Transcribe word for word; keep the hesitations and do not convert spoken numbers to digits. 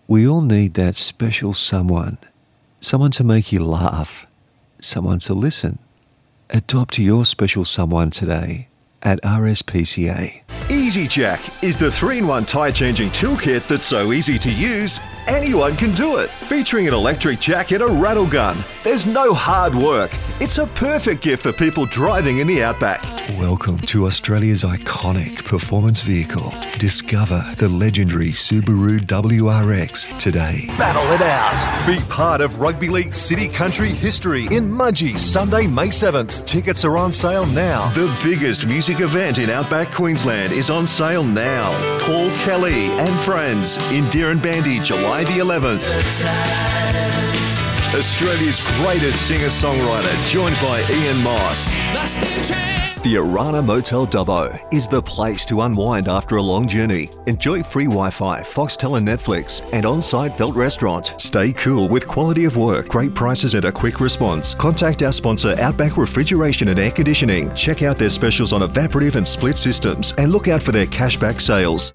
We all need that special someone. Someone to make you laugh. Someone to listen. Adopt your special someone today at R S P C A. EasyJack is the three in one tyre changing toolkit that's so easy to use, anyone can do it. Featuring an electric jack and a rattle gun. There's no hard work. It's a perfect gift for people driving in the outback. Welcome to Australia's iconic performance vehicle. Discover the legendary Subaru W R X today. Battle it out. Be part of Rugby League City Country history in Mudgee, Sunday, May seventh. Tickets are on sale now. The biggest music event in Outback Queensland is on sale now. Paul Kelly and Friends in Dirranbandi, July the eleventh. Australia's greatest singer-songwriter, joined by Ian Moss. The Arana Motel Dubbo is the place to unwind after a long journey. Enjoy free Wi-Fi, Foxtel and Netflix, and on-site Felt restaurant. Stay cool with quality of work, great prices and a quick response. Contact our sponsor Outback Refrigeration and Air Conditioning. Check out their specials on evaporative and split systems and look out for their cashback sales.